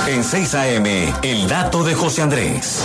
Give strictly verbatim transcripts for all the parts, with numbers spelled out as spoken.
En seis A M, el dato de José Andrés.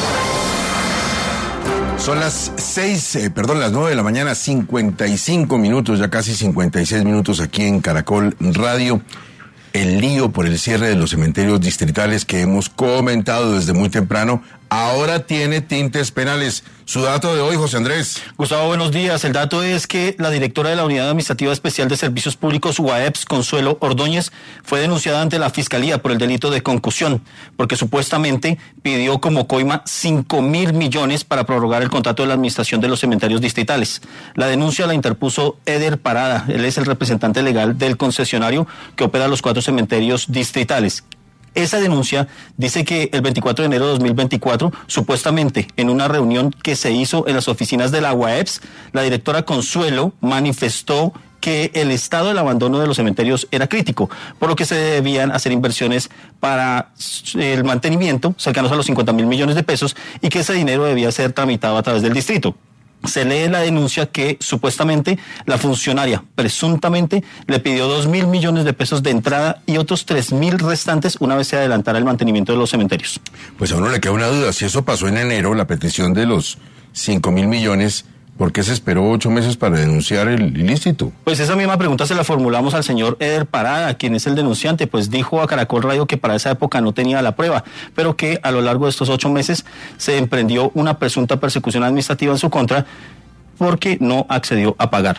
Son las seis, eh, perdón, las nueve de la mañana, cincuenta y cinco minutos, ya casi cincuenta y seis minutos aquí en Caracol Radio. El lío por el cierre de los cementerios distritales que hemos comentado desde muy temprano, ahora tiene tintes penales. Su dato de hoy, José Andrés. Gustavo, buenos días. El dato es que la directora de la Unidad Administrativa Especial de Servicios Públicos, U A E P S, Consuelo Ordóñez, fue denunciada ante la Fiscalía por el delito de concusión, porque supuestamente pidió como coima cinco mil millones para prorrogar el contrato de la administración de los cementerios distritales. La denuncia la interpuso Eder Parada. Él es el representante legal del concesionario que opera los cuatro cementerios distritales. Esa denuncia dice que el veinticuatro de enero de dos mil veinticuatro, supuestamente en una reunión que se hizo en las oficinas de la U A E P S, la directora Consuelo manifestó que el estado del abandono de los cementerios era crítico, por lo que se debían hacer inversiones para el mantenimiento cercanos a los cincuenta mil millones de pesos y que ese dinero debía ser tramitado a través del distrito. Se lee la denuncia que supuestamente la funcionaria presuntamente le pidió dos mil millones de pesos de entrada y otros tres mil restantes una vez se adelantara el mantenimiento de los cementerios. Pues a uno le queda una duda, si eso pasó en enero, la petición de los cinco mil millones, ¿por qué se esperó ocho meses para denunciar el ilícito? Pues esa misma pregunta se la formulamos al señor Eder Parada, quien es el denunciante, pues dijo a Caracol Radio que para esa época no tenía la prueba, pero que a lo largo de estos ocho meses se emprendió una presunta persecución administrativa en su contra porque no accedió a pagar.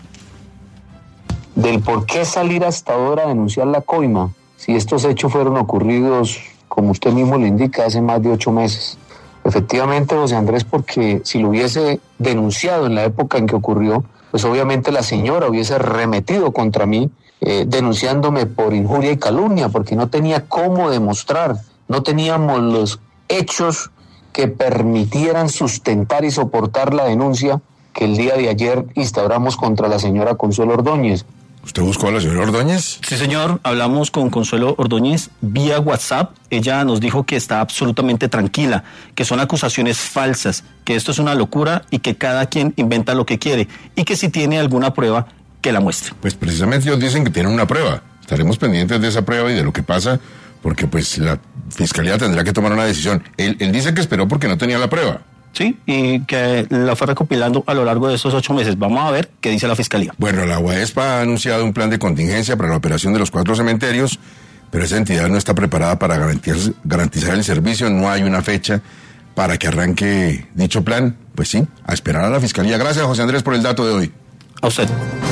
Del por qué salir hasta ahora a denunciar la coima, si estos hechos fueron ocurridos, como usted mismo le indica, hace más de ocho meses. Efectivamente, José Andrés, porque si lo hubiese denunciado en la época en que ocurrió, pues obviamente la señora hubiese remetido contra mí, eh, denunciándome por injuria y calumnia, porque no tenía cómo demostrar, no teníamos los hechos que permitieran sustentar y soportar la denuncia que el día de ayer instauramos contra la señora Consuelo Ordóñez. ¿Usted buscó a la señora Ordóñez? Sí, señor. Hablamos con Consuelo Ordóñez vía WhatsApp. Ella nos dijo que está absolutamente tranquila, que son acusaciones falsas, que esto es una locura y que cada quien inventa lo que quiere y que si tiene alguna prueba, que la muestre. Pues precisamente ellos dicen que tienen una prueba. Estaremos pendientes de esa prueba y de lo que pasa, porque pues la Fiscalía tendrá que tomar una decisión. Él, él dice que esperó porque no tenía la prueba. Sí, y que la fue recopilando a lo largo de esos ocho meses. Vamos a ver qué dice la Fiscalía. Bueno, la U A E P S ha anunciado un plan de contingencia para la operación de los cuatro cementerios, pero esa entidad no está preparada para garantizar, garantizar el servicio. No hay una fecha para que arranque dicho plan. Pues sí, a esperar a la Fiscalía. Gracias, José Andrés, por el dato de hoy. A usted.